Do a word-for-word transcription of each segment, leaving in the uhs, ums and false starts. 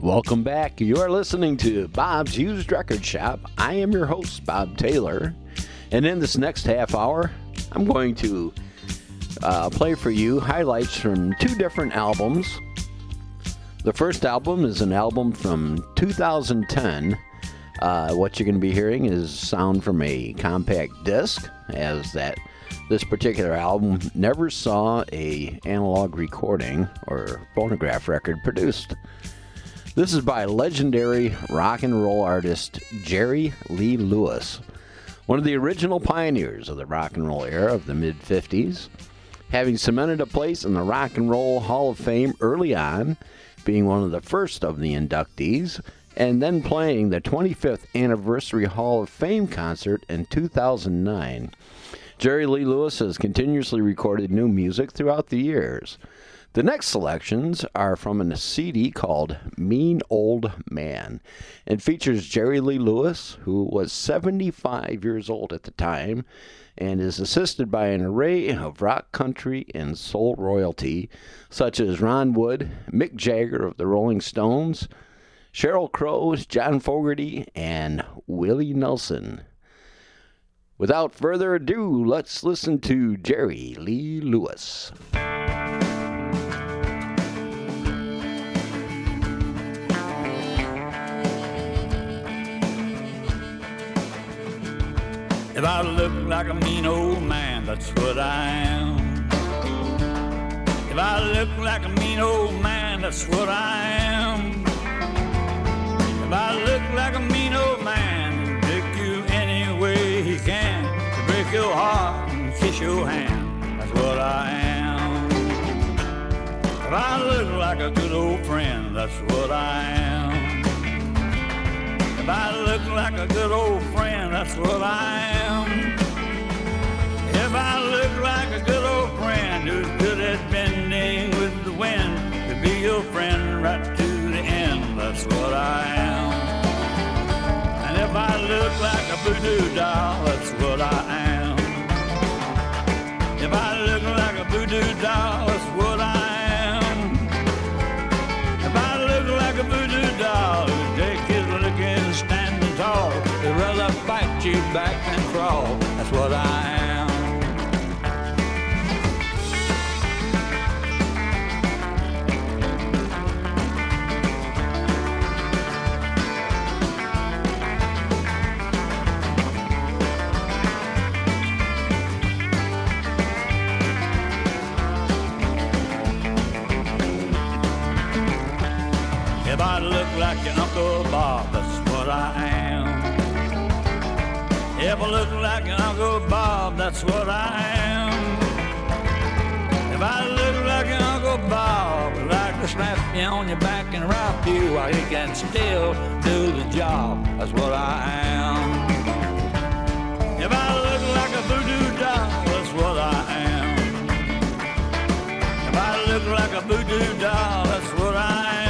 Welcome back. You are listening to Bob's Used Record Shop. I am your host, Bob Taylor. And in this next half hour, I'm going to uh, play for you highlights from two different albums. The first album is an album from two thousand ten. Uh, what you're going to be hearing is sound from a compact disc, as that this particular album never saw a analog recording or phonograph record produced. This is by legendary rock and roll artist Jerry Lee Lewis, one of the original pioneers of the rock and roll era of the mid-fifties, having cemented a place in the Rock and Roll Hall of Fame early on, being one of the first of the inductees, and then playing the twenty-fifth Anniversary Hall of Fame concert in two thousand nine. Jerry Lee Lewis has continuously recorded new music throughout the years. The next selections are from a C D called Mean Old Man and features Jerry Lee Lewis, who was seventy-five years old at the time, and is assisted by an array of rock, country, and soul royalty, such as Ron Wood, Mick Jagger of the Rolling Stones, Sheryl Crow, John Fogerty, and Willie Nelson. Without further ado, let's listen to Jerry Lee Lewis. If I look like a mean old man, that's what I am. If I look like a mean old man, that's what I am. If I look like a mean old man, he'll take you any way he can, to break your heart and kiss your hand, that's what I am. If I look like a good old friend, that's what I am. If I look like a good old friend, that's what I am. If I look like a good old friend who's good at bending with the wind, to be your friend right to the end, that's what I am. And if I look like a voodoo doll, that's what I am. If I look like a voodoo doll, that's what I am. If I look like a voodoo doll who take his licking standing tall, they'd rather fight you back than crawl, that's what I am. If I look like your Uncle Bob, that's what I am. If I look like your Uncle Bob, that's what I am. If I look like your Uncle Bob, I'd like to slap you on your back and rock you while he can still do the job, that's what I am. If I look like a voodoo doll, that's what I am. If I look like a voodoo doll, that's what I am.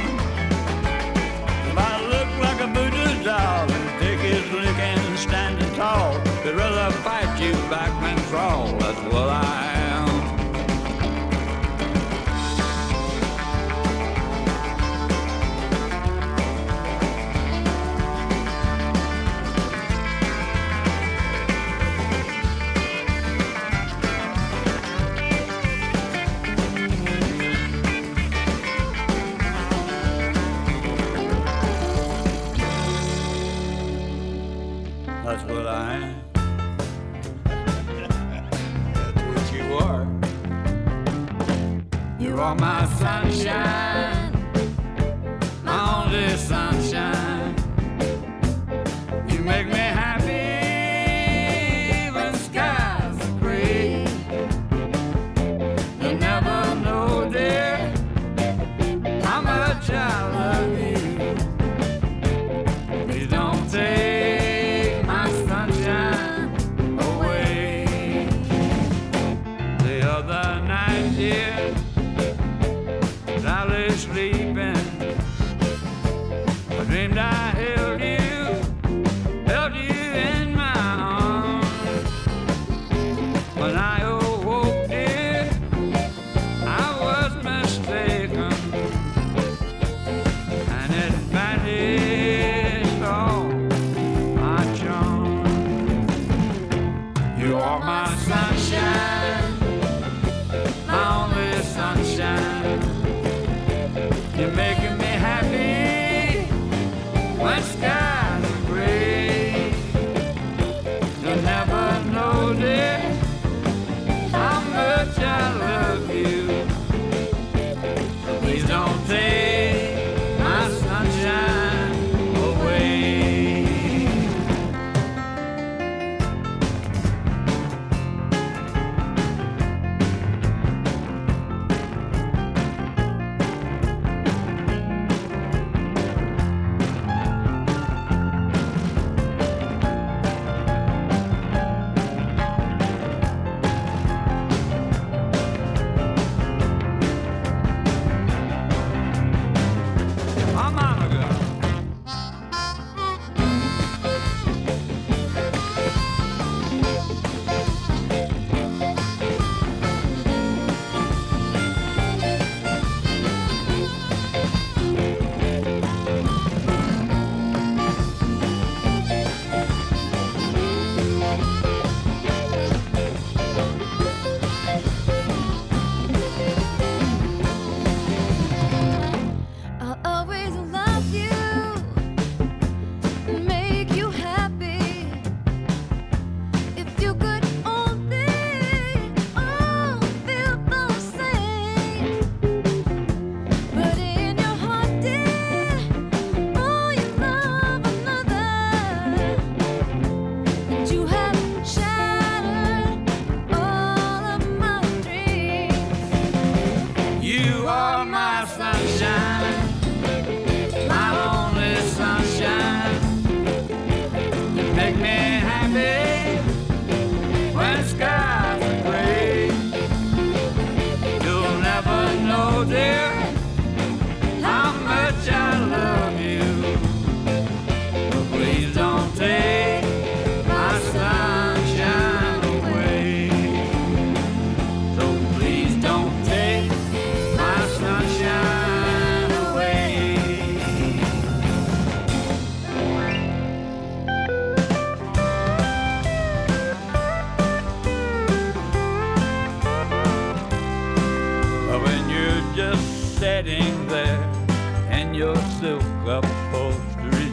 Like a voodoo doll and take his lick and standing tall, they'd rather fight you back than crawl, that's what I am. That's what I am. That's what you are. You are my sunshine, my only sunshine. You make me happy when skies are gray. You never know, dear, how much I love you. Please don't take yeah, I lay sleeping, I dreamed I held you, held you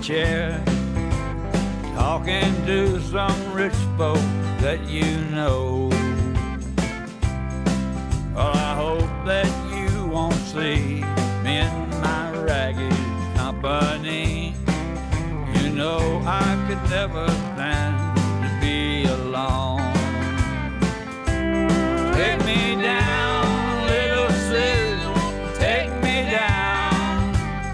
chair, talking to some rich folk that you know. Well, I hope that you won't see me in my ragged company. You know I could never stand to be alone. Take me down, little sis, take me down.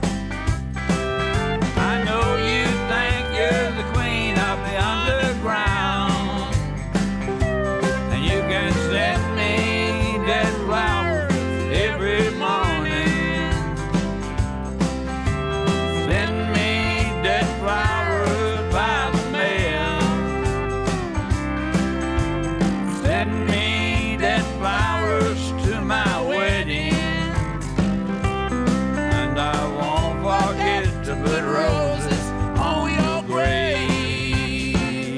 I know you think you're the queen of the underground, and you can send me dead flowers every morning. Send me dead flowers by the mail. Send me dead flowers to my wedding, and I won't forget to put roses on your grave.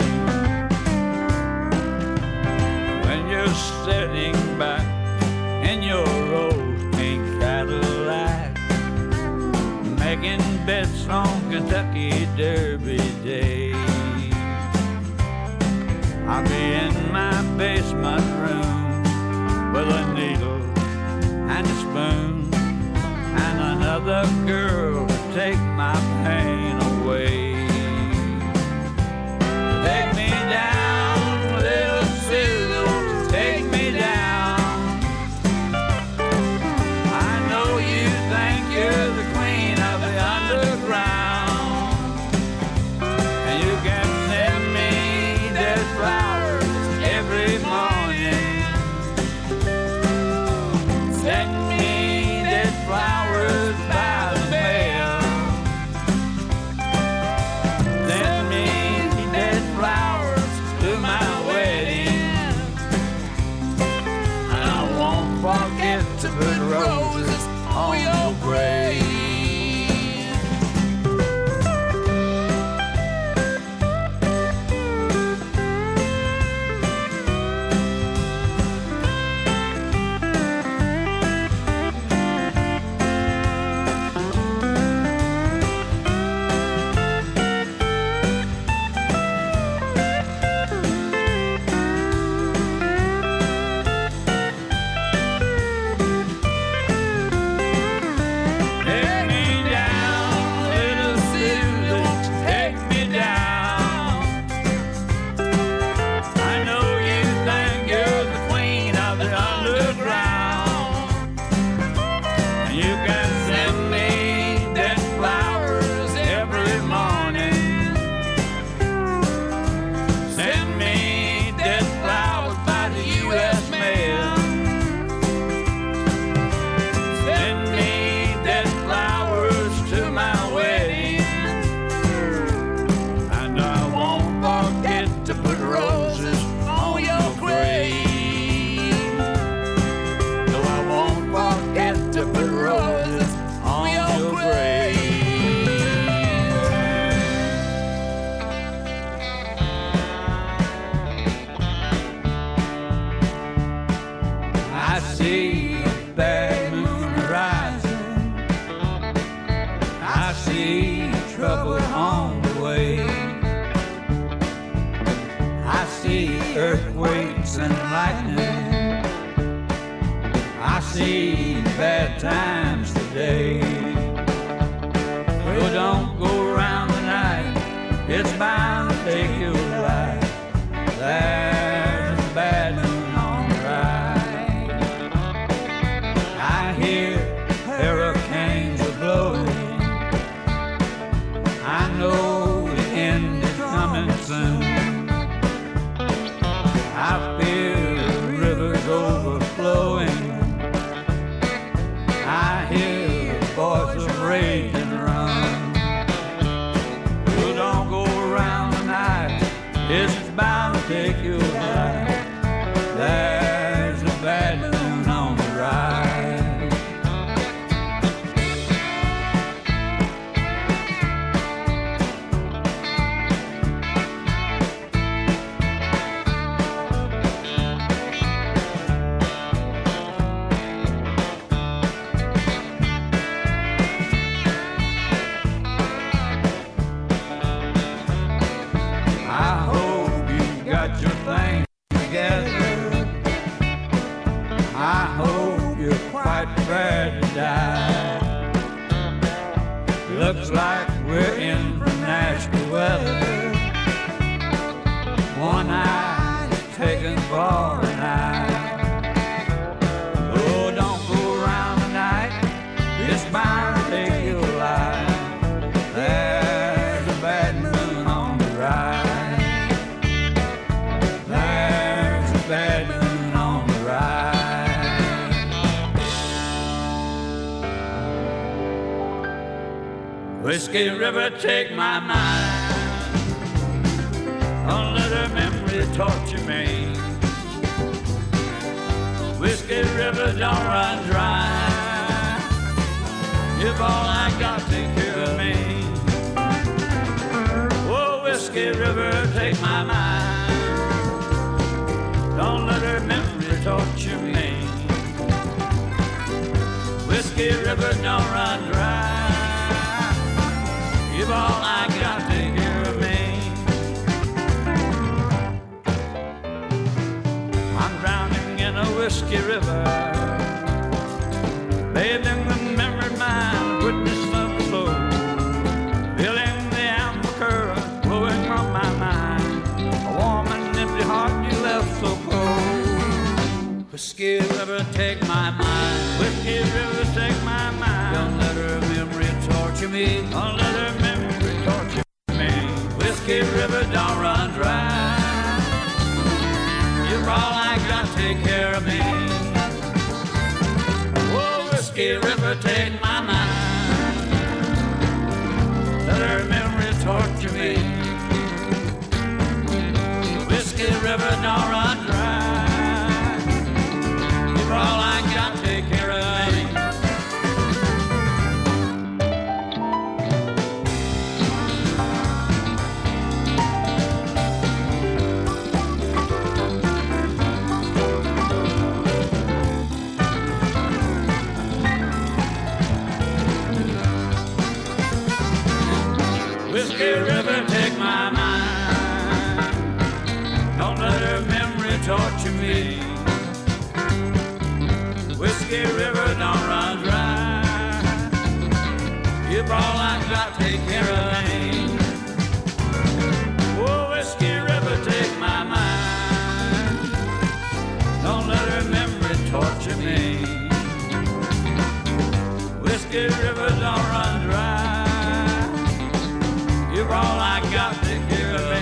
When you're sitting back in your rose pink Cadillac, making bets on Kentucky Derby Day, I'll be in my basement room with a needle and a spoon and another girl to take my pain away. Take me down, little Sue, take me down. I know you think you're the queen of the underground, and you can send me dead flowers every morning. Send me dead flowers by the mail. Send me dead flowers to my wedding, and I won't forget to put roses on your grave. Take me down, little Susan, take me down. I know you think you're the queen of the underground, and you can send me dead flowers every morning. Send me dead flowers by the U S mail. Send me dead flowers to my wedding, and I won't forget to put roses on your grave. No, I won't forget to put roses on your grave. I see a bad moon rising. I see trouble on the way. I see earthquakes and lightning. I see bad times today. Well, don't go around the night, it's bound to take your life. There's a bad moon on the ride. I hear hurricanes are blowing. I know the end is coming soon. I feel the rivers overflowing. I hear the voice of rage and run. Well, don't go around the night, it's bound to take your life. There's a bad moon on the ride. Whiskey River, take my mind. Don't let her memory torture me. Whiskey River, don't run dry. If all I got, take care of me. Oh, Whiskey River, take my mind. Don't let her memory torture me. Whiskey River, don't run dry. Give all I got, take care of me. I'm drowning in a whiskey river, bathed in the memory mind, witness of the flow, feeling the amber current flowing from my mind. A warm and empty heart you left so cold. Whiskey River, take my mind. Whiskey River, take my mind. Don't let her memory torture me. Don't let her memory torture me. Whiskey River, don't run dry. You're all I got, take care of me. Oh, Whiskey River, take my mind. Let her memory torture me. Whiskey River, don't run dry. You're all I got, take care of me. Whiskey River, take my mind. Don't let her memory torture me. Whiskey River, don't run dry. Give all I got, take care of me. Oh, Whiskey River, take my mind. Don't let her memory torture me. Whiskey River, don't run dry. You're all I got, take care of me.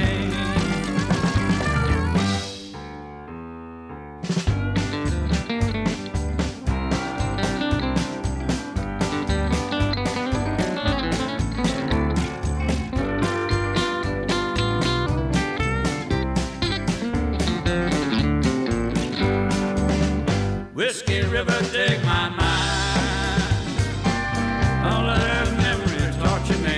Whiskey River, take my mind. Don't let her memory torture me.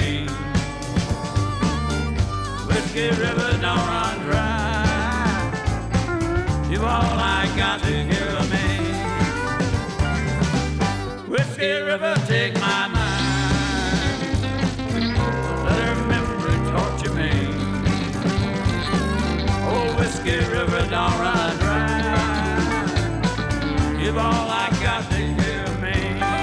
Whiskey River, don't run dry. You've all I got, take care of me. Whiskey River, take my mind. Let her memory torture me. Oh, Whiskey River, don't run dry. You've all I got, take care of me.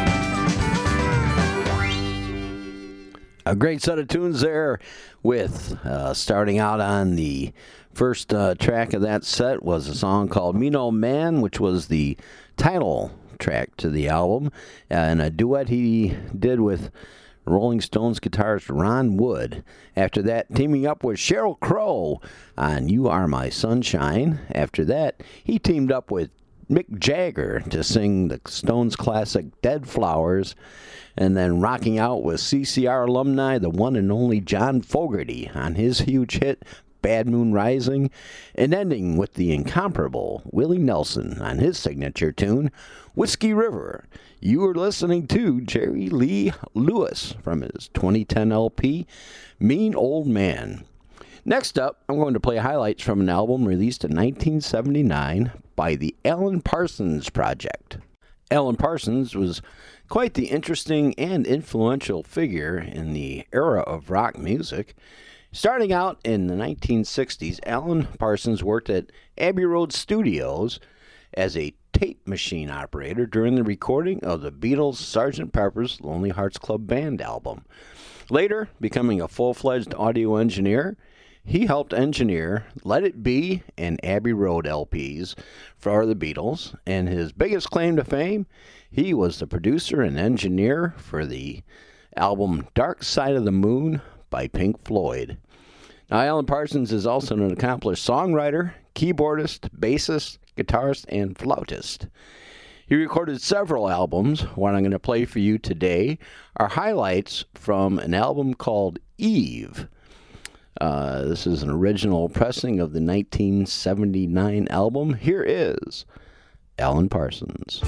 A great set of tunes there with uh, starting out on the first uh, track of that set was a song called Mean Old Man, which was the title track to the album, and a duet he did with Rolling Stones guitarist Ron Wood. After that, teaming up with Sheryl Crow on You Are My Sunshine. After that, he teamed up with Mick Jagger to sing the Stones classic Dead Flowers, and then rocking out with C C R alumni, the one and only John Fogerty on his huge hit Bad Moon Rising, and ending with the incomparable Willie Nelson on his signature tune, Whiskey River. You are listening to Jerry Lee Lewis from his twenty ten L P, Mean Old Man. Next up, I'm going to play highlights from an album released in nineteen seventy-nine by the Alan Parsons Project. Alan Parsons was quite the interesting and influential figure in the era of rock music. Starting out in the nineteen sixties, Alan Parsons worked at Abbey Road Studios as a tape machine operator during the recording of the Beatles' Sergeant Pepper's Lonely Hearts Club Band album. Later, becoming a full-fledged audio engineer, he helped engineer Let It Be and Abbey Road L Ps for the Beatles, and his biggest claim to fame, he was the producer and engineer for the album Dark Side of the Moon by Pink Floyd. Now, Alan Parsons is also an accomplished songwriter, keyboardist, bassist, guitarist, and flautist. He recorded several albums. What I'm going to play for you today are highlights from an album called Eve. Uh, this is an original pressing of the nineteen seventy-nine album. Here is Alan Parsons.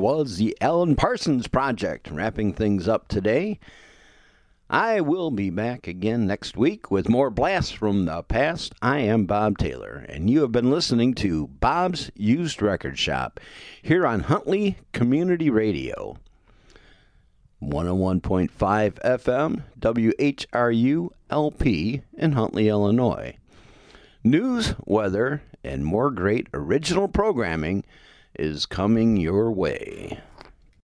That was the Alan Parsons Project, wrapping things up today. I will be back again next week with more blasts from the past. I am Bob Taylor, and you have been listening to Bob's Used Record Shop here on Huntley Community Radio. one oh one point five F M, W H R U L P in Huntley, Illinois. News, weather, and more great original programming is coming your way.